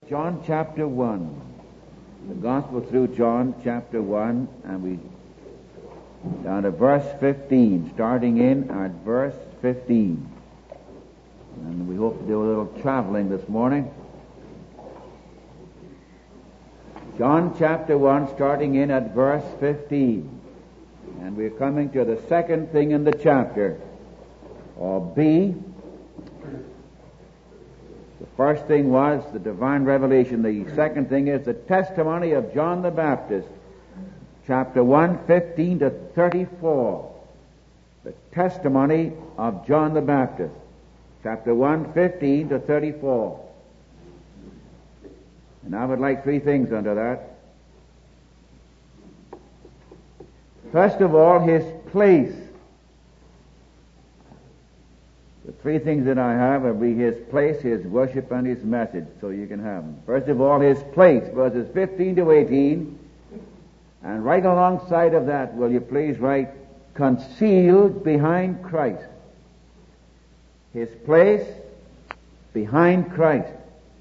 John chapter 1. The Gospel through John chapter 1, and we down to verse 15, starting in at verse 15. And we hope to do a little traveling this morning. John chapter 1, starting in at verse 15. And we're coming to the second thing in the chapter, or B. The first thing was the divine revelation. The second thing is the testimony of John the Baptist. Chapter 1, 15 to 34. The testimony of John the Baptist. Chapter 1, 15 to 34. And I would like three things under that. First of all, his place. The three things that I have will be his place, his worship, and his message, so you can have them. First of all, his place, verses 15 to 18. And right alongside of that, will you please write, concealed behind Christ. His place behind Christ.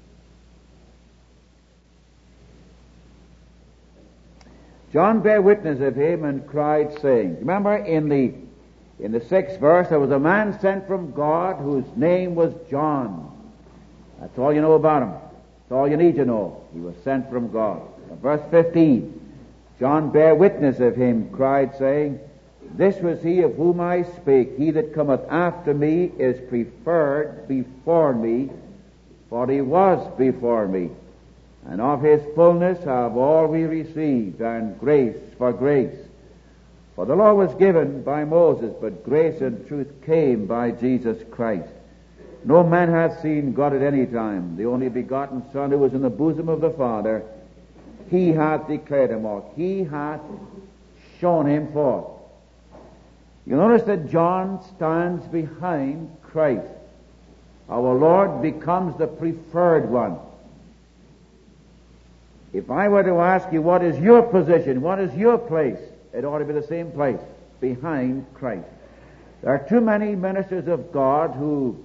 John bare witness of him and cried, saying, remember in the 6th verse, there was a man sent from God whose name was John. That's all you know about him. That's all you need to know. He was sent from God. Verse 15, John bare witness of him, cried, saying, this was he of whom I spake. He that cometh after me is preferred before me, for he was before me. And of his fullness have all we received, and grace for grace. For the law was given by Moses, but grace and truth came by Jesus Christ. No man hath seen God at any time. The only begotten Son who was in the bosom of the Father, he hath declared him, or he hath shown him forth. You notice that John stands behind Christ. Our Lord becomes the preferred one. If I were to ask you, what is your position, what is your place, it ought to be the same place, behind Christ. There are too many ministers of God who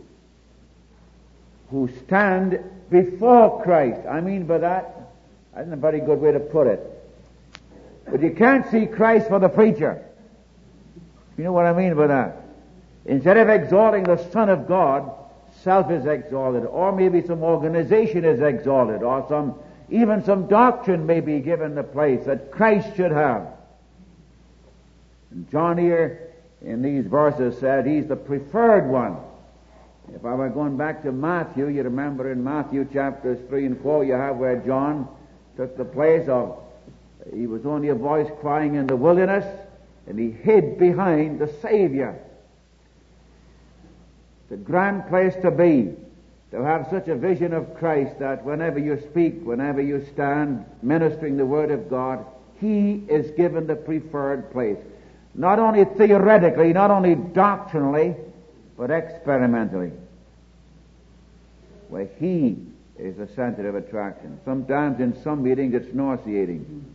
stand before Christ. I mean by that isn't a very good way to put it. But you can't see Christ for the preacher. You know what I mean by that? Instead of exalting the Son of God, self is exalted, or maybe some organization is exalted, or even some doctrine may be given the place that Christ should have. And John here in these verses said he's the preferred one. If I were going back to Matthew, you remember in Matthew chapters 3 and 4, you have where John took the place of, he was only a voice crying in the wilderness, and he hid behind the Savior. It's a grand place to be, to have such a vision of Christ that whenever you speak, whenever you stand ministering the Word of God, he is given the preferred place. Not only theoretically, not only doctrinally, but experimentally, where he is the center of attraction. Sometimes in some meetings it's nauseating.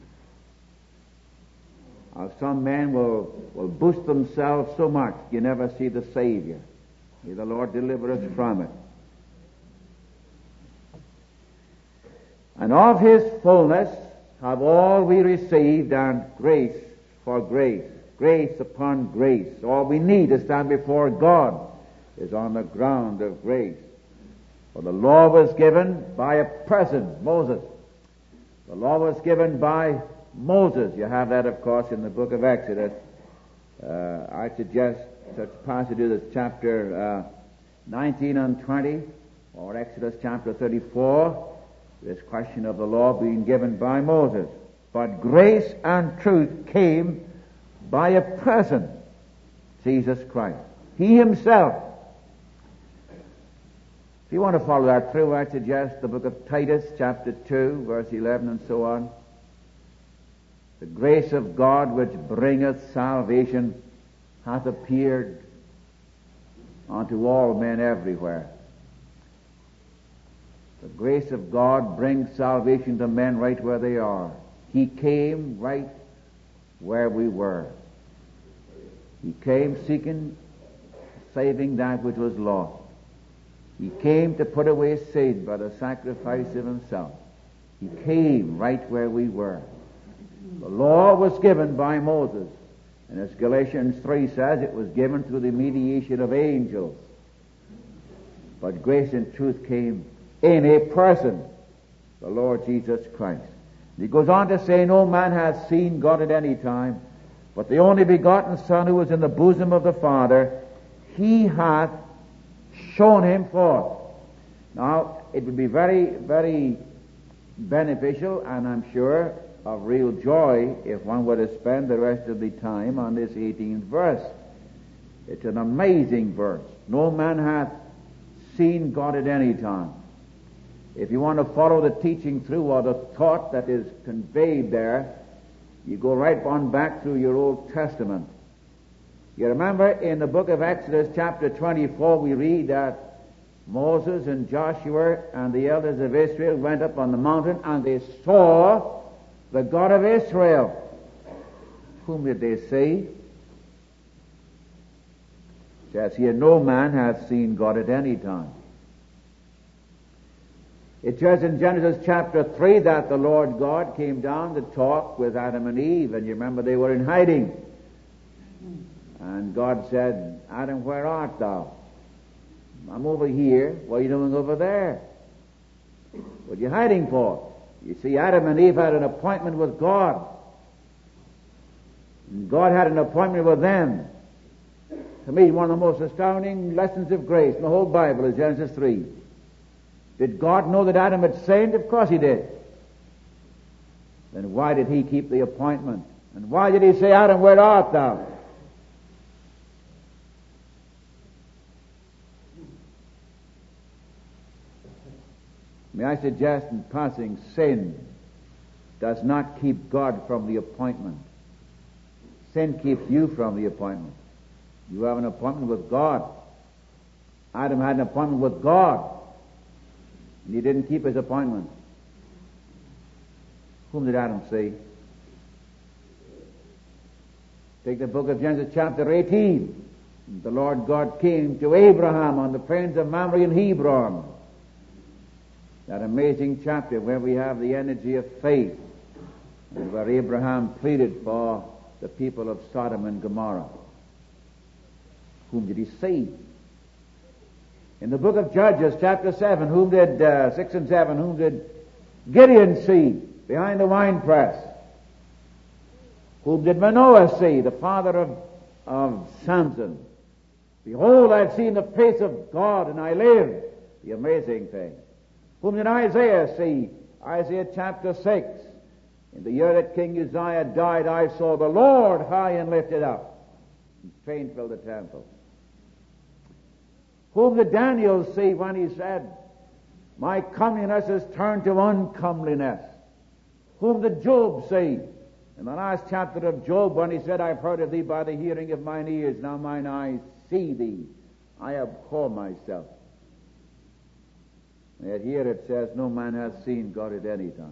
Some men will boost themselves so much you never see the Savior. May the Lord deliver us from it. And of his fullness have all we received, and grace for grace. Grace upon grace. All we need to stand before God is on the ground of grace. For the law was given by a person, Moses. The law was given by Moses. You have that, of course, in the book of Exodus. I suggest such passages as chapter 19 and 20, or Exodus chapter 34, this question of the law being given by Moses. But grace and truth came by a person, Jesus Christ. He himself. If you want to follow that through, I suggest the book of Titus, chapter 2, verse 11 and so on. The grace of God which bringeth salvation hath appeared unto all men everywhere. The grace of God brings salvation to men right where they are. He came right where we were. He came seeking, saving that which was lost. He came to put away sin by the sacrifice of himself. He came right where we were. The law was given by Moses. And as Galatians 3 says, it was given through the mediation of angels. But grace and truth came in a person, the Lord Jesus Christ. And he goes on to say, no man hath seen God at any time, but the only begotten Son who is in the bosom of the Father, he hath shown him forth. Now, it would be very, very beneficial, and I'm sure of real joy, if one were to spend the rest of the time on this 18th verse. It's an amazing verse. No man hath seen God at any time. If you want to follow the teaching through or the thought that is conveyed there, you go right on back through your Old Testament. You remember in the book of Exodus chapter 24 we read that Moses and Joshua and the elders of Israel went up on the mountain and they saw the God of Israel. Whom did they see? It says here, no man hath seen God at any time. It says in Genesis chapter 3 that the Lord God came down to talk with Adam and Eve, and you remember they were in hiding. And God said, Adam, where art thou? I'm over here. What are you doing over there? What are you hiding for? You see, Adam and Eve had an appointment with God. And God had an appointment with them. To me, one of the most astounding lessons of grace in the whole Bible is Genesis 3. Did God know that Adam had sinned? Of course he did. Then why did he keep the appointment? And why did he say, Adam, where art thou? May I suggest in passing, sin does not keep God from the appointment. Sin keeps you from the appointment. You have an appointment with God. Adam had an appointment with God, and he didn't keep his appointment. Whom did Adam see? Take the book of Genesis chapter 18. The Lord God came to Abraham on the plains of Mamre and Hebron. That amazing chapter where we have the energy of faith, and where Abraham pleaded for the people of Sodom and Gomorrah. Whom did he see? In the book of Judges, chapter 7, 6 and 7, whom did Gideon see behind the winepress? Whom did Manoah see, the father of Samson? Behold, I have seen the face of God, and I live. The amazing thing. Whom did Isaiah see? Isaiah chapter 6. In the year that King Uzziah died, I saw the Lord high and lifted up. And train filled the temple. Whom did Daniel see when he said, my comeliness is turned to uncomeliness? Whom did Job see? In the last chapter of Job, when he said, I've heard of thee by the hearing of mine ears, now mine eyes see thee. I abhor myself. Yet here it says, no man hath seen God at any time.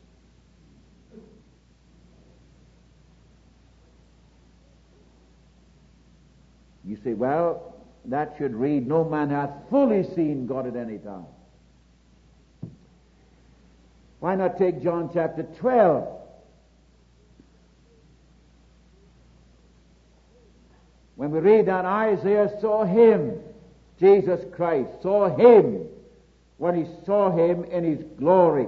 You say, well, that should read, no man hath fully seen God at any time. Why not take John chapter 12? When we read that Isaiah saw him, Jesus Christ, saw him, when he saw him in his glory.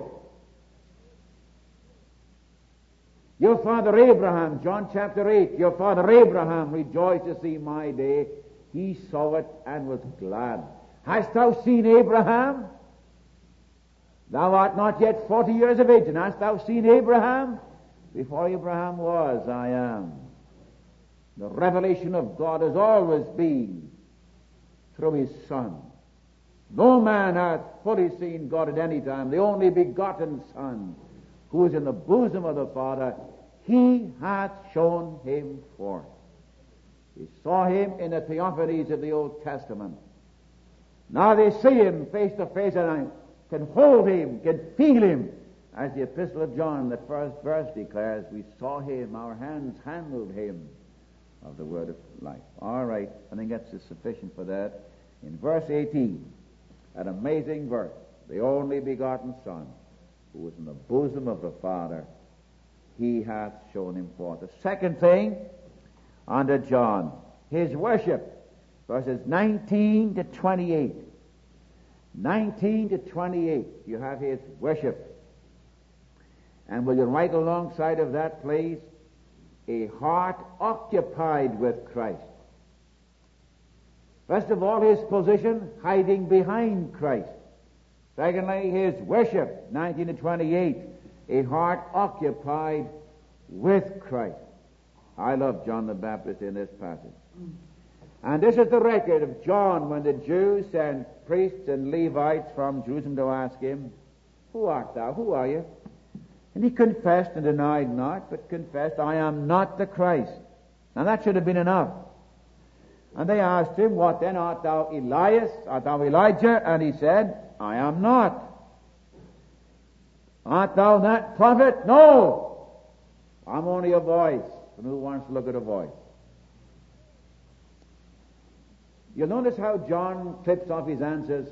Your father Abraham, John chapter 8, your father Abraham rejoiced to see my day. He saw it and was glad. Hast thou seen Abraham? Thou art not yet 40 years of age, and hast thou seen Abraham? Before Abraham was, I am. The revelation of God has always been through his Son. No man hath fully seen God at any time. The only begotten Son, who is in the bosom of the Father, he hath shown him forth. He saw him in the theophanies of the Old Testament. Now they see him face to face, and I can hold him, can feel him. As the Epistle of John, the first verse declares, we saw him, our hands handled him of the word of life. All right, I think that's sufficient for that. In verse 18, An amazing verse. The only begotten Son, who is in the bosom of the Father, he hath shown him forth. The second thing under John, his worship, verses 19 to 28. 19 to 28, you have his worship. And will you write alongside of that, please, a heart occupied with Christ. First of all, his position, hiding behind Christ. Secondly, his worship, 19 to 28, a heart occupied with Christ. I love John the Baptist in this passage. And this is the record of John when the Jews sent priests and Levites from Jerusalem to ask him, "Who art thou? Who are you?" And he confessed and denied not, but confessed, "I am not the Christ." Now that should have been enough. And they asked him, "What then? Art thou Elias? Art thou Elijah?" And he said, "I am not." "Art thou that prophet?" "No, I'm only a voice." And who wants to look at a voice? You'll notice how John clips off his answers.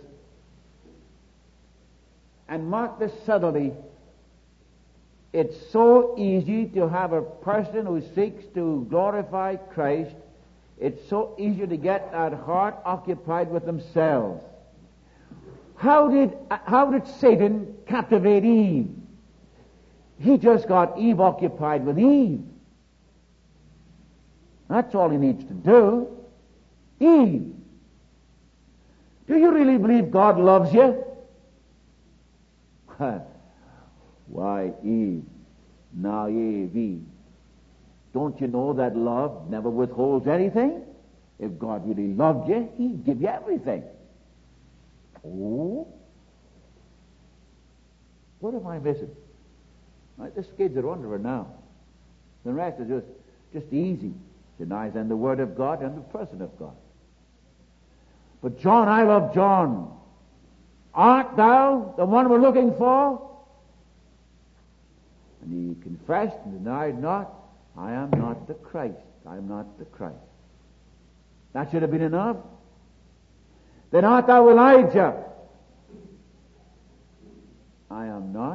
And mark the subtlety. It's so easy to have a person who seeks to glorify Christ. It's so easy to get that heart occupied with themselves. How did Satan captivate Eve? He just got Eve occupied with Eve. That's all he needs to do. Eve. Do you really believe God loves you? Why, Eve, naive Eve. Don't you know that love never withholds anything? If God really loved you, he'd give you everything. Oh? What am I missing? Right, the skids are under her now. The rest is just easy. Denies then the Word of God and the person of God. But John, I love John. Art thou the one we're looking for? And he confessed and denied not, "I am not the Christ. I am not the Christ." That should have been enough. "Then art thou Elijah?" "I am not."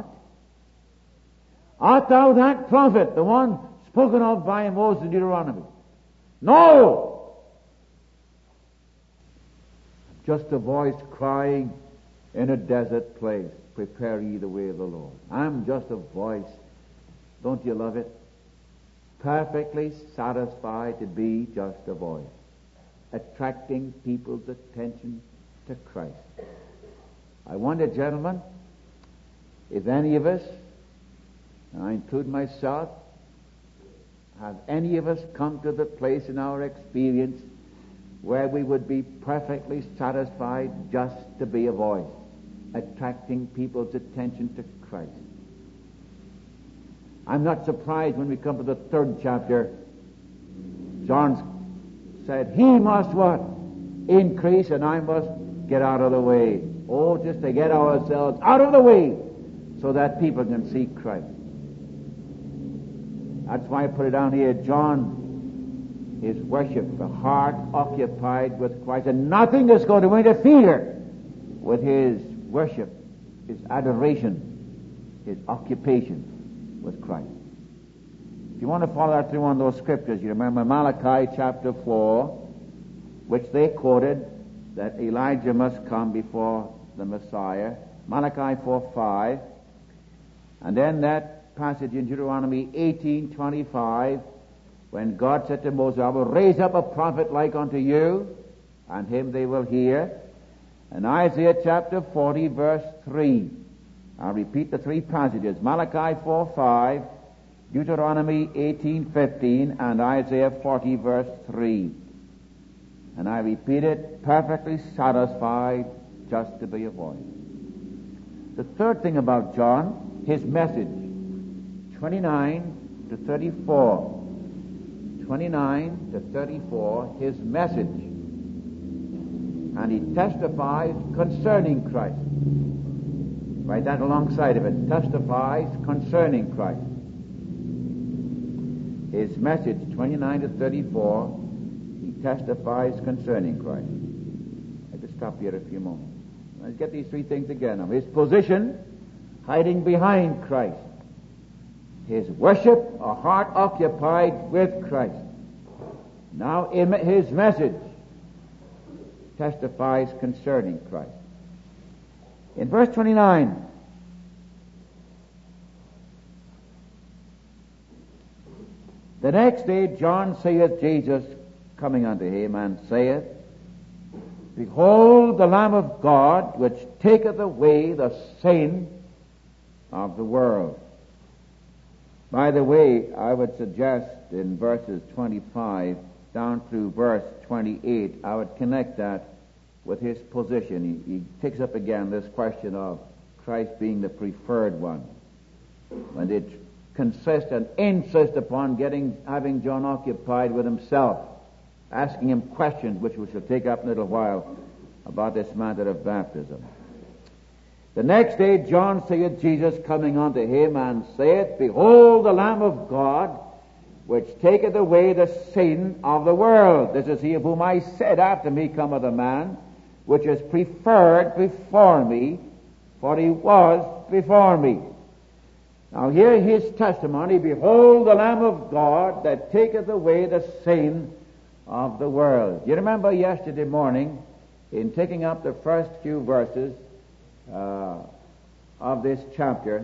"Art thou that prophet, the one spoken of by Moses in Deuteronomy?" "No." Just a voice crying in a desert place, "Prepare ye the way of the Lord." I'm just a voice. Don't you love it? Perfectly satisfied to be just a voice, attracting people's attention to Christ. I wonder, gentlemen, if any of us, and I include myself, have any of us come to the place in our experience where we would be perfectly satisfied just to be a voice, attracting people's attention to Christ. I'm not surprised when we come to the 3rd chapter. John said, "He must what? Increase, and I must get out of the way." Oh, just to get ourselves out of the way so that people can see Christ. That's why I put it down here. John, his worship, the heart occupied with Christ, and nothing is going to interfere with his worship, his adoration, his occupation with Christ. If you want to follow that through on those scriptures, you remember Malachi chapter 4, which they quoted, that Elijah must come before the Messiah. Malachi 4:5, and then that passage in Deuteronomy 18:25, when God said to Moses, "I will raise up a prophet like unto you, and him they will hear." And Isaiah chapter 40, verse 3. I'll repeat the 3 passages. Malachi 4:5, Deuteronomy 18:15, and Isaiah 40, verse 3. And I repeat it, perfectly satisfied just to be a voice. The third thing about John, his message, 29 to 34. 29 to 34, his message. And he testifies concerning Christ. Write that alongside of it. Testifies concerning Christ. His message, 29 to 34, he testifies concerning Christ. I have to stop here a few moments. Let's get these three things again. His position, hiding behind Christ. His worship, a heart occupied with Christ. Now his message testifies concerning Christ. In verse 29, the next day John saith Jesus coming unto him, and saith, Behold the Lamb of God, which taketh away the sin of the world. By the way, I would suggest in verses 25 down through verse 28, I would connect that with his position. He picks up again this question of Christ being the preferred one. When they consist and insist upon having John occupied with himself, asking him questions, which we shall take up in a little while, about this matter of baptism. The next day John saith Jesus coming unto him, and saith, Behold the Lamb of God, which taketh away the sin of the world. This is he of whom I said, After me cometh a man, which is preferred before me, for he was before me. Now hear his testimony, Behold the Lamb of God, that taketh away the sin of the world. You remember yesterday morning, in taking up the first few verses of this chapter,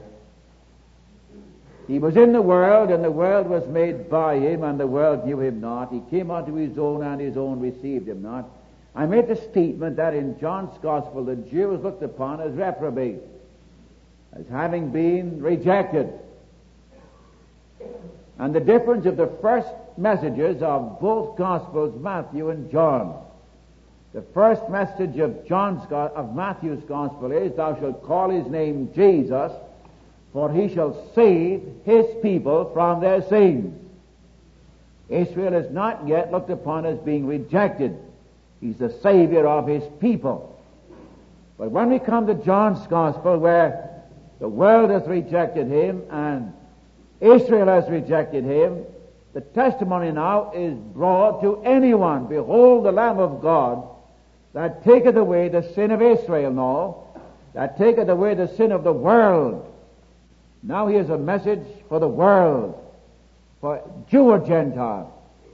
he was in the world, and the world was made by him, and the world knew him not. He came unto his own, and his own received him not. I made the statement that in John's Gospel the Jew was looked upon as reprobate, as having been rejected. And the difference of the first messages of both Gospels, Matthew and John. The first message of Matthew's Gospel is, Thou shalt call his name Jesus, for he shall save his people from their sins. Israel is not yet looked upon as being rejected. He's the Savior of his people. But when we come to John's Gospel, where the world has rejected him and Israel has rejected him, the testimony now is brought to anyone. Behold the Lamb of God, that taketh away the sin of Israel, no, that taketh away the sin of the world. Now here's a message for the world, for Jew or Gentile.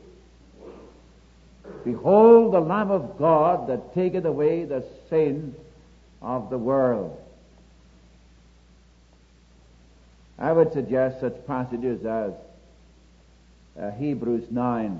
Behold the Lamb of God, that taketh away the sin of the world. I would suggest such passages as Hebrews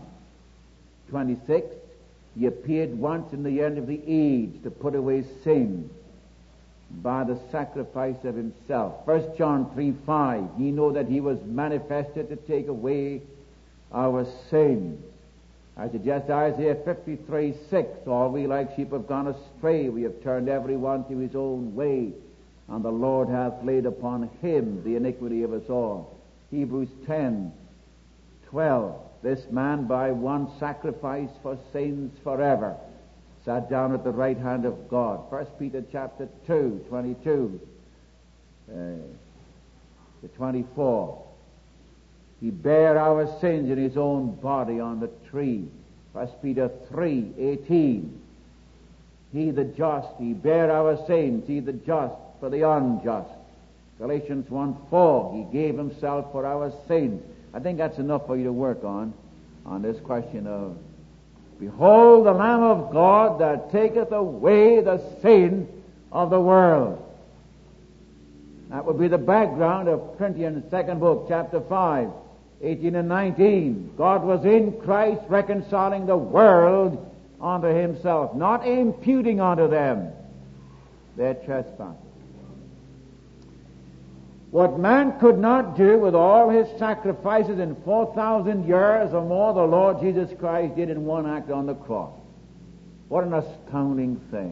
9:26. He appeared once in the end of the age to put away sin by the sacrifice of himself. 1 John 3:5. Ye know that he was manifested to take away our sins. I suggest Isaiah 53:6. All we like sheep have gone astray. We have turned every one to his own way, and the Lord hath laid upon him the iniquity of us all. Hebrews 10:12. This man by one sacrifice for sins forever sat down at the right hand of God. 1 Peter chapter 2:22 to 24. He bare our sins in his own body on the tree. 1 Peter 3:18. He the just, he bare our sins, he the just for the unjust. Galatians 1:4. He gave himself for our sins. I think that's enough for you to work on this question of, Behold the Lamb of God that taketh away the sin of the world. That would be the background of Corinthians' second book, chapter 5, 18 and 19. God was in Christ reconciling the world unto himself, not imputing unto them their trespasses. What man could not do with all his sacrifices in 4,000 years or more, the Lord Jesus Christ did in one act on the cross. What an astounding thing.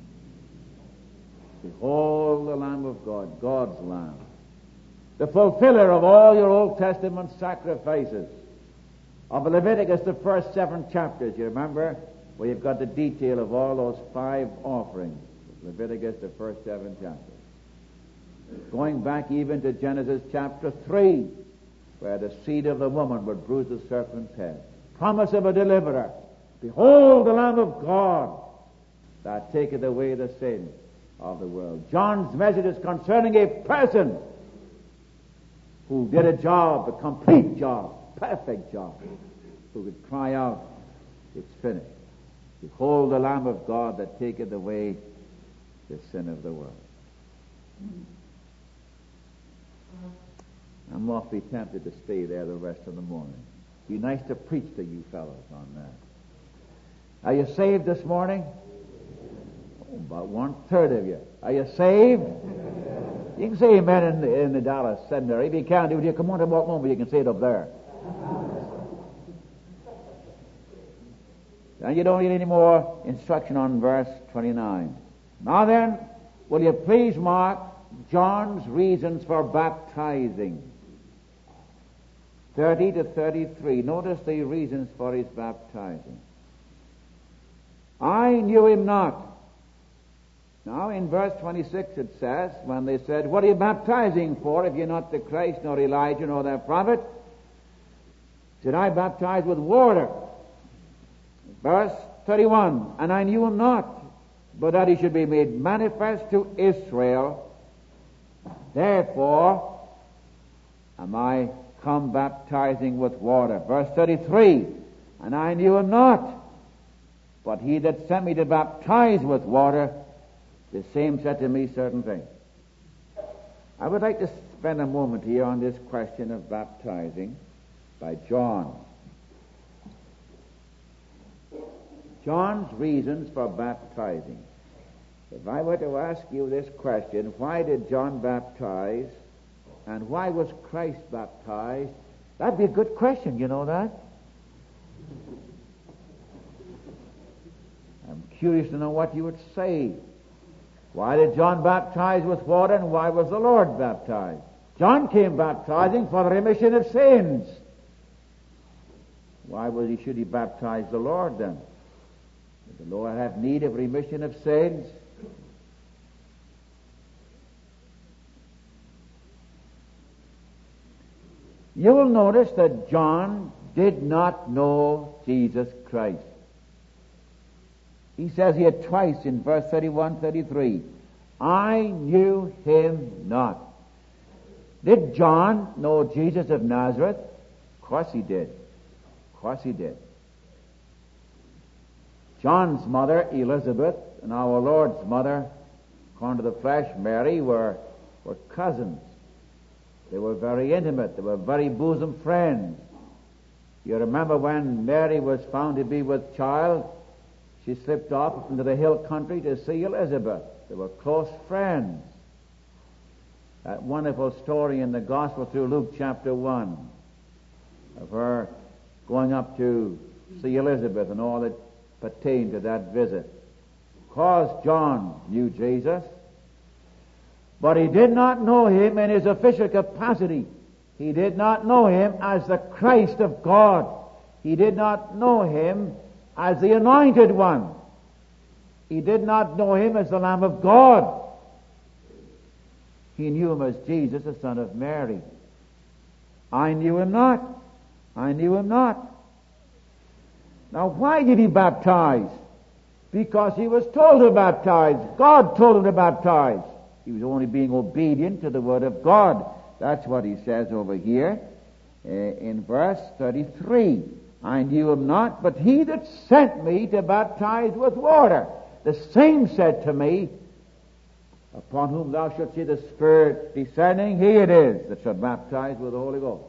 Behold the Lamb of God, God's Lamb, the fulfiller of all your Old Testament sacrifices. Of Leviticus, the first 7 chapters, you remember, where you've got the detail of all those 5 offerings. Leviticus, the first 7 chapters. Going back even to Genesis chapter 3, where the seed of the woman would bruise the serpent's head. Promise of a deliverer. Behold the Lamb of God that taketh away the sin of the world. John's message is concerning a person who did a job, a complete job, perfect job, who could cry out, "It's finished. Behold the Lamb of God that taketh away the sin of the world." I'm awfully tempted to stay there the rest of the morning. Be nice to preach to you fellows on that. Are you saved this morning? Oh, about 1/3 of you. Are you saved? You can say amen in the Dallas Seminary. If you can't do it, you come on to walk home, but you can say it up there. And you don't need any more instruction on verse 29. Now then, will you please mark John's reasons for baptizing? 30 to 33. Notice the reasons for his baptizing. I knew him not. Now in verse 26 it says, when they said, "What are you baptizing for if you're not the Christ, nor Elijah, nor the prophet?" Said, "I baptize with water." Verse 31, "And I knew him not, but that he should be made manifest to Israel. Therefore am I come baptizing with water." Verse 33, "And I knew him not, but he that sent me to baptize with water, the same said to me certain things." I would like to spend a moment here on this question of baptizing by John. John's reasons for baptizing. If I were to ask you this question, why did John baptize and why was Christ baptized? That'd be a good question, you know that? I'm curious to know what you would say. Why did John baptize with water and why was the Lord baptized? John came baptizing for the remission of sins. Why should he baptize the Lord then? Did the Lord have need of remission of sins? You will notice that John did not know Jesus Christ. He says here twice in verse 31, 33, "I knew him not." Did John know Jesus of Nazareth? Of course he did. Of course he did. John's mother, Elizabeth, and our Lord's mother, according to the flesh, Mary, were cousins. They were very intimate. They were very bosom friends. You remember when Mary was found to be with child, she slipped off into the hill country to see Elizabeth. They were close friends. That wonderful story in the Gospel through Luke chapter 1 of her going up to see Elizabeth and all that pertained to that visit. Because John knew Jesus, but he did not know him in his official capacity. He did not know him as the Christ of God. He did not know him as the Anointed One. He did not know him as the Lamb of God. He knew him as Jesus, the Son of Mary. I knew him not. I knew him not. Now, why did he baptize? Because he was told to baptize. God told him to baptize. He was only being obedient to the Word of God. That's what he says over here in verse 33. I knew him not, but he that sent me to baptize with water, the same said to me, upon whom thou shalt see the Spirit descending, he it is that shall baptize with the Holy Ghost.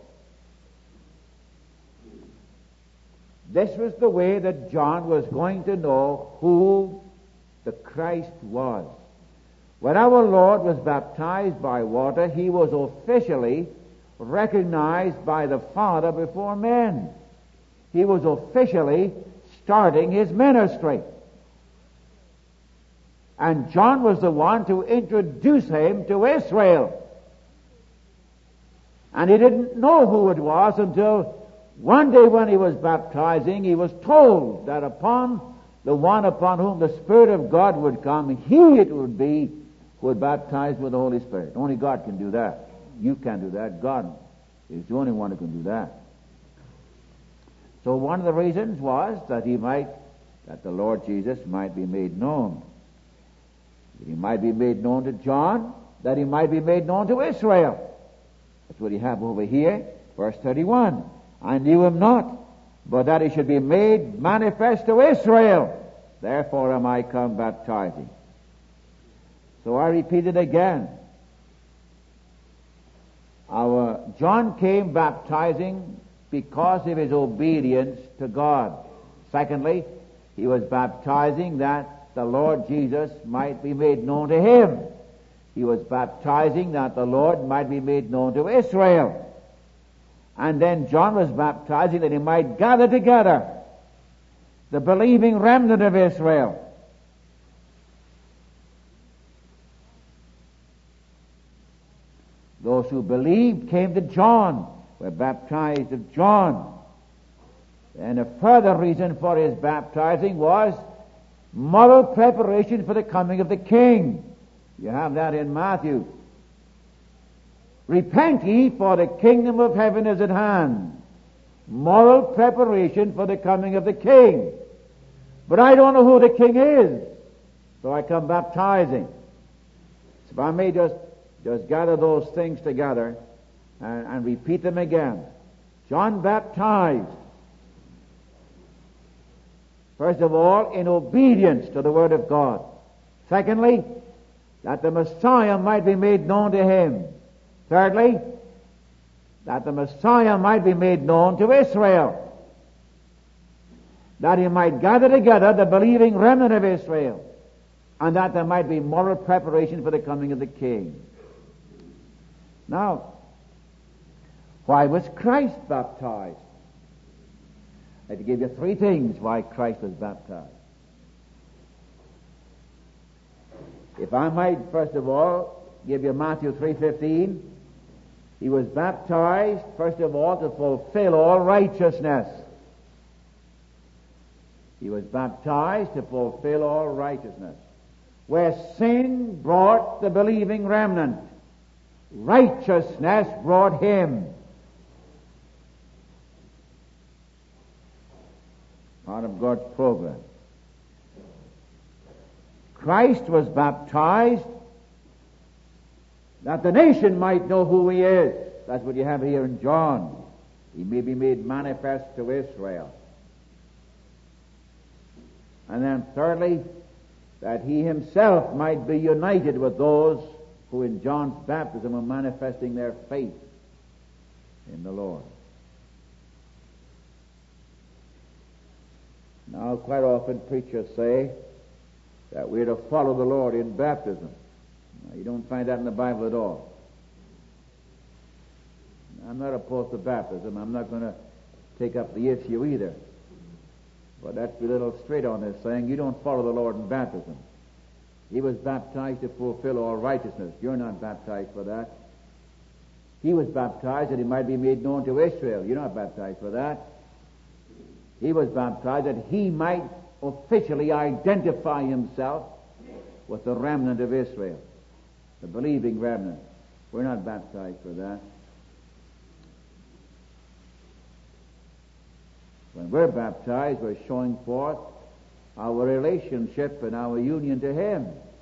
This was the way that John was going to know who the Christ was. When our Lord was baptized by water, he was officially recognized by the Father before men. He was officially starting his ministry. And John was the one to introduce him to Israel. And he didn't know who it was until one day when he was baptizing, he was told that upon the one upon whom the Spirit of God would come, he it would be who would baptize with the Holy Spirit. Only God can do that. You can't do that. God is the only one who can do that. So one of the reasons was that the Lord Jesus might be made known. That he might be made known to John, that he might be made known to Israel. That's what you have over here, verse 31. I knew him not, but that he should be made manifest to Israel. Therefore am I come baptizing. So I repeat it again. Our John came baptizing because of his obedience to God. Secondly, he was baptizing that the Lord Jesus might be made known to him. He was baptizing that the Lord might be made known to Israel. And then John was baptizing that he might gather together the believing remnant of Israel. Those who believed came to John, were baptized of John. And a further reason for his baptizing was moral preparation for the coming of the King. You have that in Matthew. Repent ye, for the kingdom of heaven is at hand. Moral preparation for the coming of the King. But I don't know who the King is, so I come baptizing. So if I may just gather those things together and repeat them again. John baptized, first of all, in obedience to the Word of God. Secondly, that the Messiah might be made known to him. Thirdly, that the Messiah might be made known to Israel. That he might gather together the believing remnant of Israel. And that there might be moral preparation for the coming of the King. Now, why was Christ baptized? I have to give you three things why Christ was baptized. If I might, first of all, give you Matthew 3:15. He was baptized, first of all, to fulfill all righteousness. He was baptized to fulfill all righteousness. Where sin brought the believing remnant, righteousness brought him. Part of God's program. Christ was baptized that the nation might know who he is. That's what you have here in John. He may be made manifest to Israel. And then thirdly, that he himself might be united with those who in John's baptism were manifesting their faith in the Lord. Now, quite often preachers say that we're to follow the Lord in baptism. Now, you don't find that in the Bible at all. I'm not opposed to baptism. I'm not going to take up the issue either. But let's be a little straight on this, saying you don't follow the Lord in baptism. He was baptized to fulfill all righteousness. You're not baptized for that. He was baptized that he might be made known to Israel. You're not baptized for that. He was baptized that he might officially identify himself with the remnant of Israel, the believing remnant. We're not baptized for that. When we're baptized, we're showing forth our relationship and our union to him.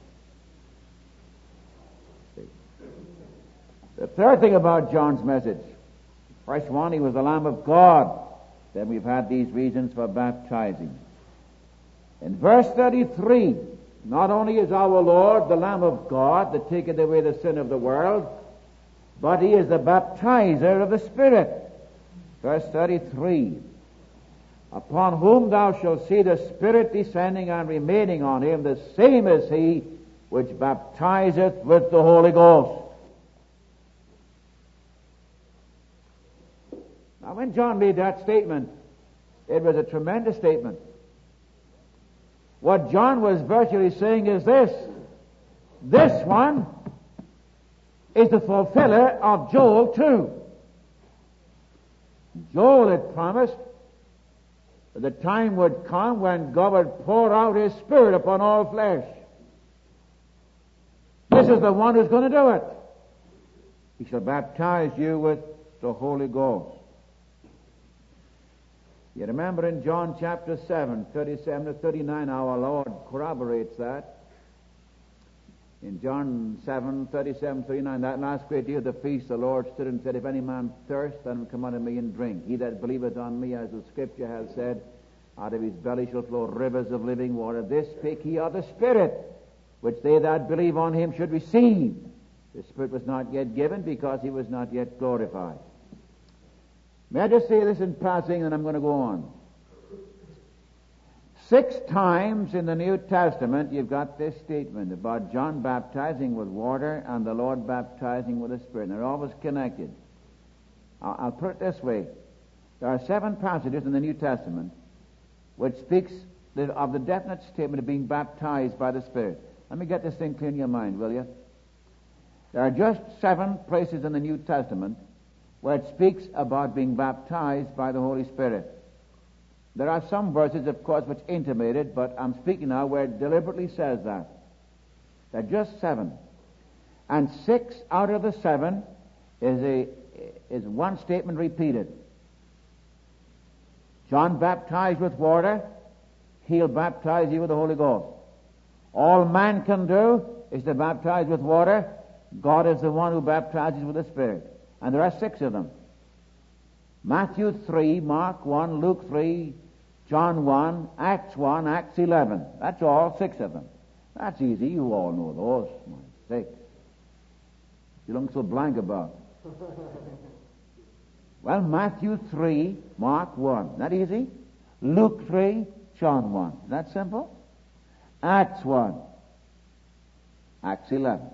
The third thing about John's message, first one, he was the Lamb of God. Then we've had these reasons for baptizing. In verse 33, not only is our Lord the Lamb of God that taketh away the sin of the world, but he is the baptizer of the Spirit. Verse 33, upon whom thou shalt see the Spirit descending and remaining on him, the same is he which baptizeth with the Holy Ghost. Now, when John made that statement, it was a tremendous statement. What John was virtually saying is this one is the fulfiller of Joel 2. Joel had promised that the time would come when God would pour out his Spirit upon all flesh. This is the one who's going to do it. He shall baptize you with the Holy Ghost. You remember in John chapter 7, 37 to 39, our Lord corroborates that. In John 7:37-39, that last great day of the feast, the Lord stood and said, If any man thirst, let him come unto me and drink. He that believeth on me, as the Scripture has said, out of his belly shall flow rivers of living water. This spake he of the Spirit, which they that believe on him should receive. The Spirit was not yet given, because he was not yet glorified. May I just say this in passing, and I'm going to go on. 6 times in the New Testament you've got this statement about John baptizing with water and the Lord baptizing with the Spirit. And they're always connected. I'll put it this way. There are 7 passages in the New Testament which speaks of the definite statement of being baptized by the Spirit. Let me get this thing clear in your mind, will you? There are just 7 places in the New Testament where it speaks about being baptized by the Holy Spirit. There are some verses, of course, which intimate it, but I'm speaking now where it deliberately says that. There are just 7. And 6 out of the 7 is one statement repeated. John baptized with water, he'll baptize you with the Holy Ghost. All man can do is to baptize with water. God is the one who baptizes with the Spirit. And there are 6 of them. Matthew 3, Mark 1, Luke 3, John 1, Acts 1, Acts 11. That's all, 6 of them. That's easy. You all know those. My sake. You look so blank about it. Well, Matthew 3, Mark 1. Isn't that easy? Luke 3, John 1. Isn't that simple? Acts 1, Acts 11.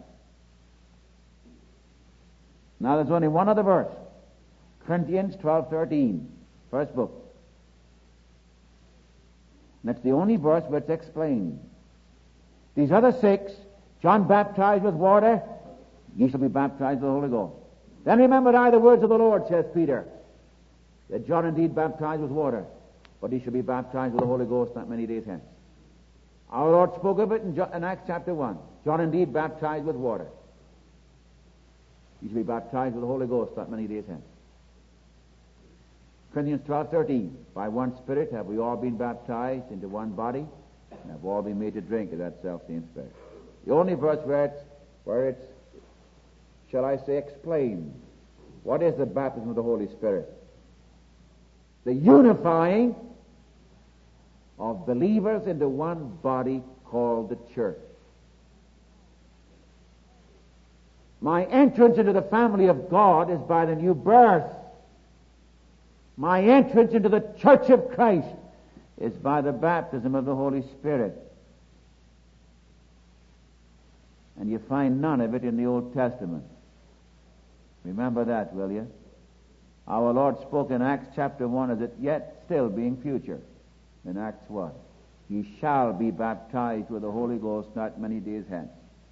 Now there's only one other verse. Corinthians 12:13. First book. And that's the only verse where it's explained. These other 6, John baptized with water, ye shall be baptized with the Holy Ghost. Then remembered I the words of the Lord, says Peter, that John indeed baptized with water, but he shall be baptized with the Holy Ghost not many days hence. Our Lord spoke of it in Acts chapter 1. John indeed baptized with water. He shall be baptized with the Holy Ghost not many days hence. Corinthians 12:13. By one Spirit have we all been baptized into one body, and have all been made to drink of that self-same Spirit. The only verse where it's, shall I say, explained. What is the baptism of the Holy Spirit? The unifying of believers into one body called the church. My entrance into the family of God is by the new birth. My entrance into the church of Christ is by the baptism of the Holy Spirit. And you find none of it in the Old Testament. Remember that, will you? Our Lord spoke in Acts chapter 1 as it yet still being future. In Acts 1. Ye shall be baptized with the Holy Ghost not many days hence.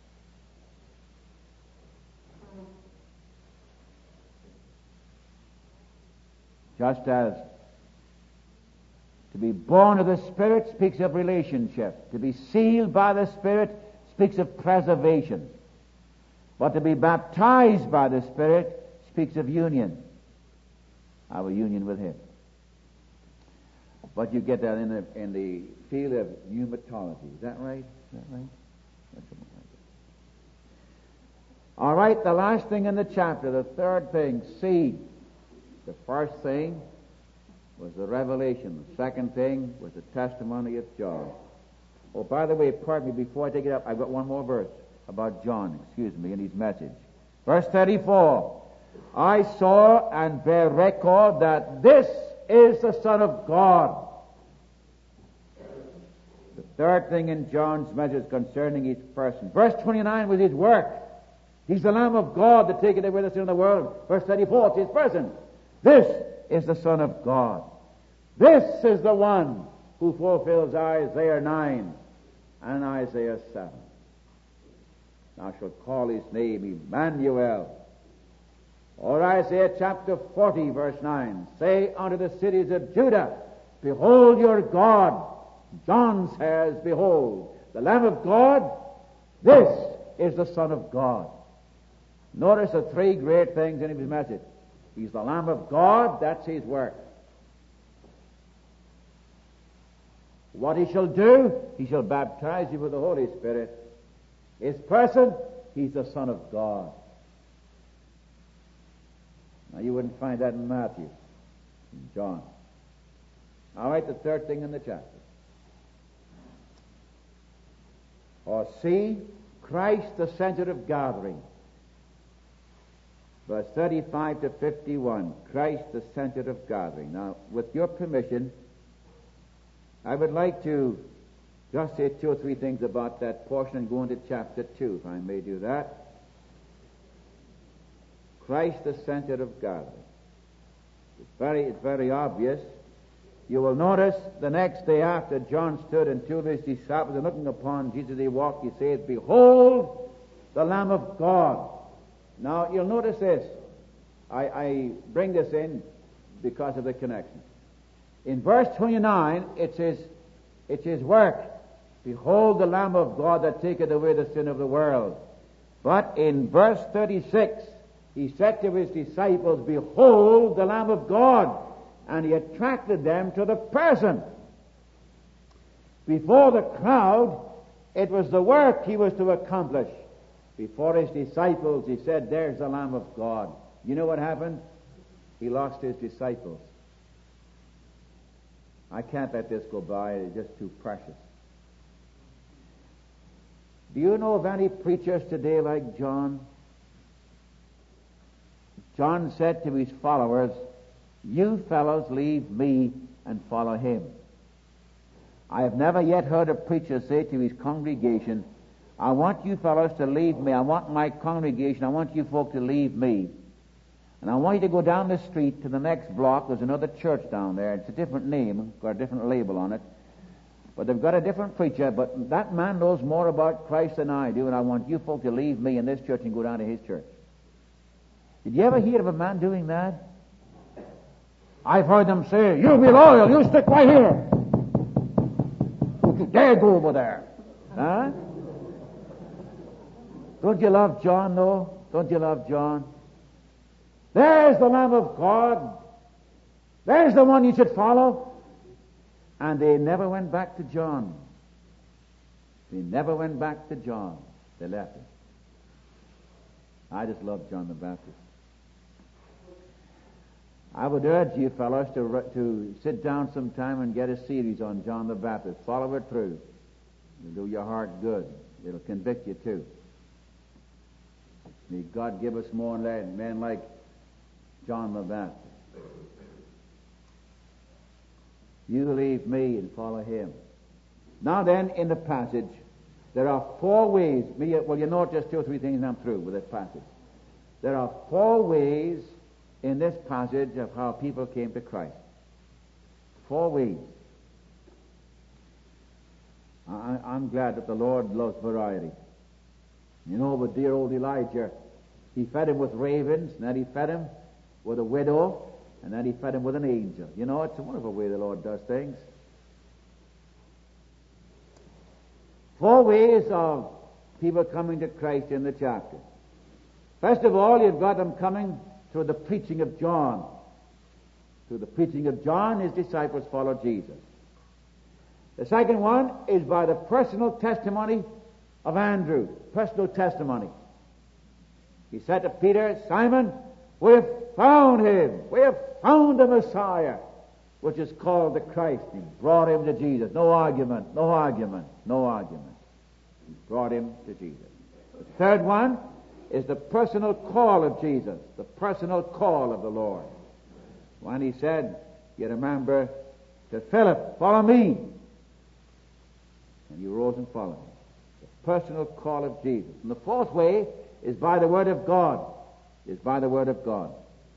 Just as to be born of the Spirit speaks of relationship. To be sealed by the Spirit speaks of preservation. But to be baptized by the Spirit speaks of union. Our union with Him. But you get that in the field of pneumatology. Is that right? That's something like that. All right, the last thing in the chapter, the third thing, seed. The first thing was the revelation. The second thing was the testimony of John. Oh, by the way, pardon me, before I take it up, I've got one more verse about John, in his message. Verse 34. I saw and bear record that this is the Son of God. The third thing in John's message concerning his person. Verse 29 was his work. He's the Lamb of God that taketh away the sin of the world. Verse 34, it's his person. This is the Son of God. This is the one who fulfills Isaiah 9 and Isaiah 7. Thou shalt call his name Emmanuel. Or Isaiah chapter 40 verse 9. Say unto the cities of Judah, behold your God. John says, behold, the Lamb of God. This is the Son of God. Notice the 3 great things in his message. He's the Lamb of God, that's his work. What he shall do, he shall baptize you with the Holy Spirit. His person, He's the Son of God. Now you wouldn't find that in Matthew, in John. All right, the third thing in the chapter. Or see Christ the center of gathering. Verse 35 to 51, Christ the center of gathering. Now, with your permission, I would like to just say 2 or 3 things about that portion and go into chapter 2, if I may do that. Christ the center of gathering. It's very obvious. You will notice the next day after John stood and 2 of his disciples and looking upon Jesus they walked, he says, Behold the Lamb of God. Now you'll notice this. I bring this in because of the connection. In verse 29, it's his work. Behold the Lamb of God that taketh away the sin of the world. But in verse 36, he said to his disciples, Behold the Lamb of God. And he attracted them to the person. Before the crowd, it was the work he was to accomplish. Before his disciples, he said, There's the Lamb of God. You know what happened? He lost his disciples. I can't let this go by. It's just too precious. Do you know of any preachers today like John? John said to his followers, You fellows leave me and follow him. I have never yet heard a preacher say to his congregation, I want you fellows to leave me. I want my congregation, I want you folk to leave me. And I want you to go down the street to the next block. There's another church down there. It's a different name, got a different label on it. But they've got a different preacher, but that man knows more about Christ than I do, and I want you folk to leave me in this church and go down to his church. Did you ever hear of a man doing that? I've heard them say, You be loyal, you stick right here. Don't you dare go over there. Huh? Don't you love John, though? Don't you love John? There's the Lamb of God. There's the one you should follow. And they never went back to John. They never went back to John. They left him. I just love John the Baptist. I would urge you fellows to sit down sometime and get a series on John the Baptist. Follow it through. It'll do your heart good. It'll convict you too. May God give us more men like John the Baptist. You leave me and follow him. Now then, in the passage, there are 4 ways. Well, you know just 2 or 3 things and I'm through with this passage. There are 4 ways in this passage of how people came to Christ. 4 ways. I'm glad that the Lord loves variety. You know, with dear old Elijah, he fed him with ravens, and then he fed him with a widow, and then he fed him with an angel. You know, it's a wonderful way the Lord does things. 4 ways of people coming to Christ in the chapter. First of all, you've got them coming through the preaching of John. Through the preaching of John, his disciples followed Jesus. The second one is by the personal testimony of Andrew. Personal testimony. He said to Peter, Simon, we have found him. We have found the Messiah, which is called the Christ. He brought him to Jesus. No argument, no argument, no argument. He brought him to Jesus. The third one is the personal call of Jesus, the personal call of the Lord. When he said, you remember, to Philip, follow me. And he rose and followed him. The personal call of Jesus. And the fourth way is by the Word of God. Is by the Word of God.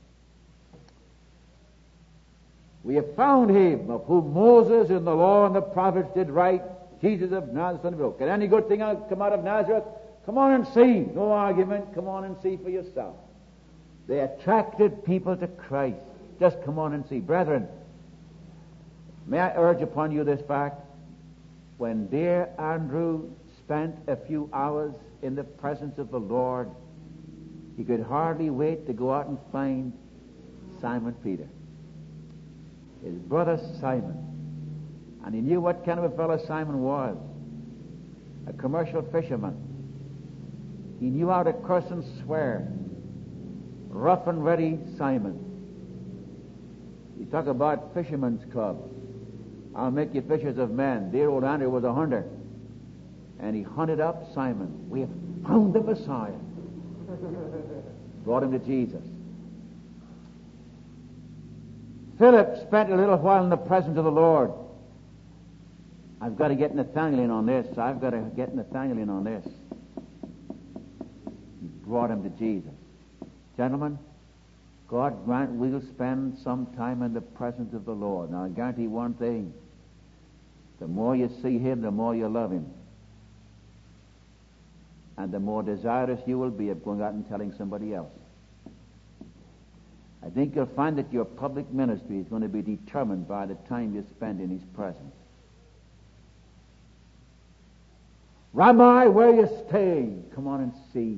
We have found him of whom Moses and the law and the prophets did write, Jesus of Nazareth, son of Joseph. Can any good thing come out of Nazareth? Come on and see. No argument. Come on and see for yourself. They attracted people to Christ. Just come on and see. Brethren, may I urge upon you this fact? When dear Andrew spent a few hours in the presence of the Lord, he could hardly wait to go out and find Simon Peter, his brother Simon. And he knew what kind of a fellow Simon was. A commercial fisherman. He knew how to curse and swear. Rough and ready Simon. You talk about fisherman's club. I'll make you fishers of men. Dear old Andrew was a hunter. And he hunted up Simon. We have found the Messiah. Brought him to Jesus. Philip spent a little while in the presence of the Lord. I've got to get Nathaniel in on this. He brought him to Jesus. Gentlemen, God grant we'll spend some time in the presence of the Lord. Now, I guarantee one thing. The more you see Him, the more you love Him. And the more desirous you will be of going out and telling somebody else. I think you'll find that your public ministry is going to be determined by the time you spend in His presence. Rabbi, where are you staying? Come on and see.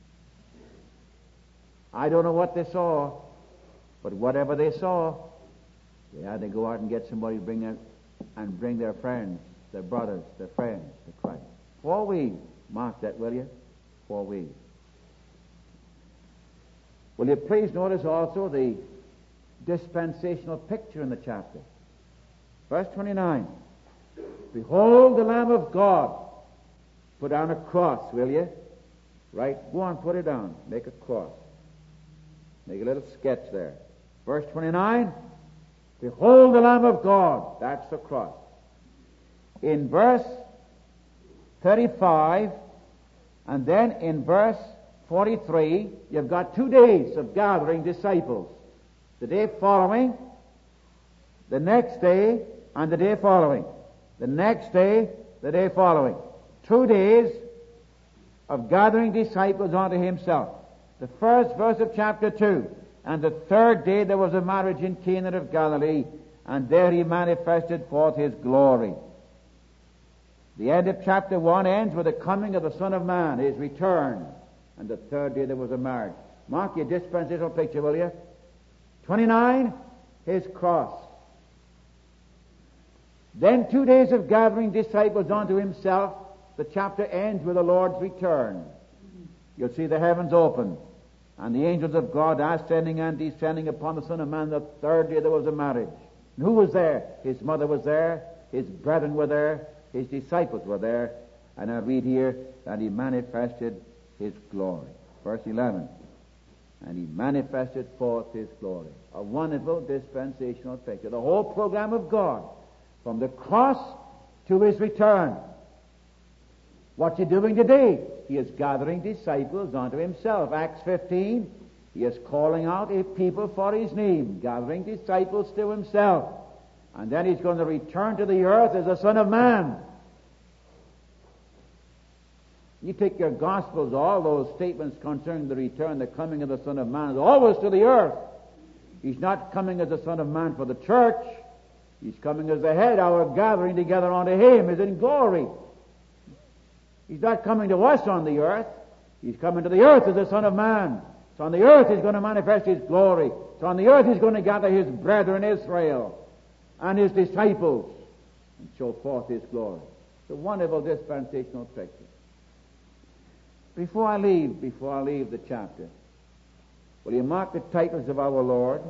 I don't know what they saw, but whatever they saw, they had to go out and get somebody to bring their friends, their brothers, their friends to Christ. 4 weeks. Mark that, will you? 4 weeks. Will you please notice also the dispensational picture in the chapter? Verse 29. Behold the Lamb of God. Put down a cross, will you? Right? Go on, put it down. Make a cross. Make a little sketch there. Verse 29. Behold the Lamb of God. That's the cross. In verse 35, and then in verse 43, you've got 2 days of gathering disciples. The day following, the next day, and the day following. The next day, the day following. 2 days of gathering disciples unto Himself. The first verse of chapter 2. And the third day there was a marriage in Cana of Galilee, and there He manifested forth His glory. The end of chapter 1 ends with the coming of the Son of Man, His return. And the third day there was a marriage. Mark your dispensational picture, will you? 29, His cross. Then 2 days of gathering disciples unto Himself. The chapter ends with the Lord's return. You'll see the heavens open, and the angels of God ascending and descending upon the Son of Man. The third day there was a marriage. And who was there? His mother was there. His brethren were there. His disciples were there. And I read here that He manifested His glory. Verse 11. And He manifested forth His glory. A wonderful dispensational picture. The whole program of God, from the cross to His return. What's He doing today? He is gathering disciples unto Himself. Acts 15, He is calling out a people for His name, gathering disciples to Himself. And then He's going to return to the earth as the Son of Man. You take your Gospels, all those statements concerning the return, the coming of the Son of Man is always to the earth. He's not coming as the Son of Man for the church. He's coming as the head. Our gathering together unto Him is in glory. He's not coming to us on the earth. He's coming to the earth as the Son of Man. So on the earth He's going to manifest His glory. So on the earth He's going to gather His brethren Israel and His disciples and show forth His glory. It's a wonderful dispensational picture. Before I leave the chapter, will you mark the titles of our Lord?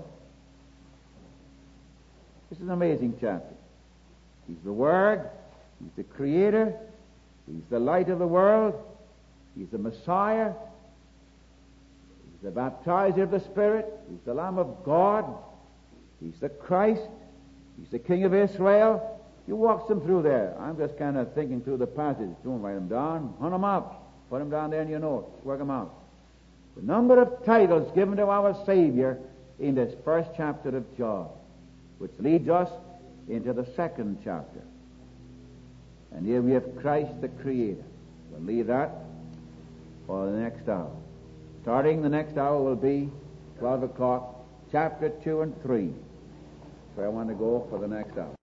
This is an amazing chapter. He's the Word. He's the Creator. He's the light of the world. He's the Messiah. He's the baptizer of the Spirit. He's the Lamb of God. He's the Christ. He's the King of Israel. You walk them through there. I'm just kind of thinking through the passage. Don't write them down. Hunt them up. Put them down there in your notes. Work them out. The number of titles given to our Savior in this first chapter of John, which leads us into the second chapter. And here we have Christ the Creator. We'll leave that for the next hour. Starting the next hour will be 12 o'clock, chapter 2 and 3. Where I want to go for the next hour.